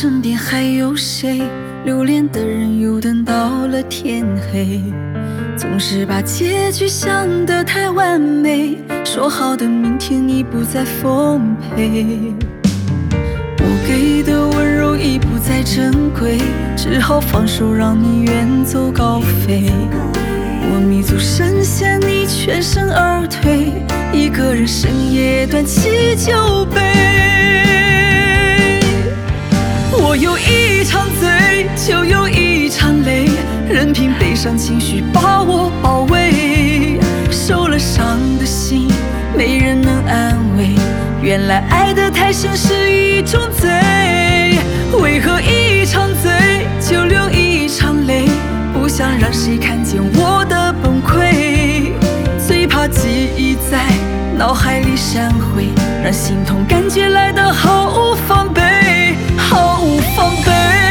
身边还有谁？留恋的人又等到了天黑，总是把结局想得太完美，说好的明天已不再奉陪。我给的温柔已不再珍贵，只好放手让你远走高飞。我迷足深陷，你全身而退，一个人深夜端起酒杯。我有一场醉，就有一场泪，任凭悲伤情绪把我包围。受了伤的心，没人能安慰，原来爱得太深是一种罪。为何一场醉就流一场泪，不想让谁看见我的崩溃，最怕记忆在脑海里闪回，让心痛感觉来得毫无防备，毫无防备。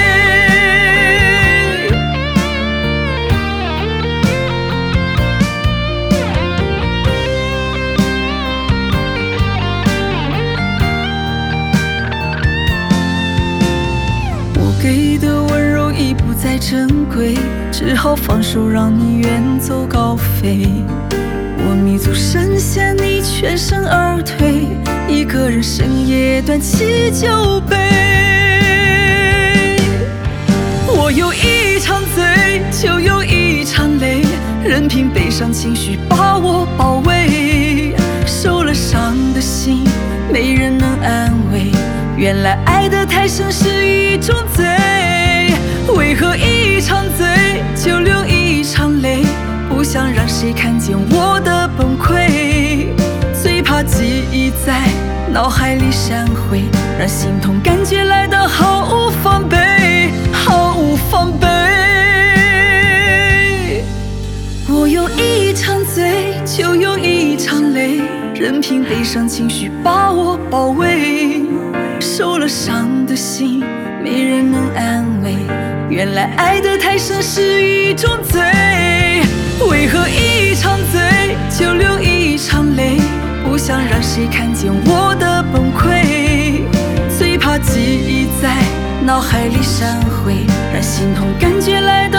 我给的温柔已不再珍贵，只好放手让你远走高飞。我迷足深陷，你全身而退，一个人深夜端起酒杯。我有一场醉，就有一场泪，任凭悲伤情绪把我包围。受了伤的心，没人能安慰，原来爱得太深是一种罪。为何一场醉就流一场泪，不想让谁看见我的崩溃，最怕记忆在脑海里闪回，让心痛感觉来得毫无防备，毫无防备。我有一场醉，就有一场泪，任凭悲伤情绪把我包围。受了伤的心，没人能安慰，原来爱得太深是一种罪。为何一场醉就流一场泪，不想让谁看见我的崩溃，最怕记忆在脑海里闪回，让心痛感觉来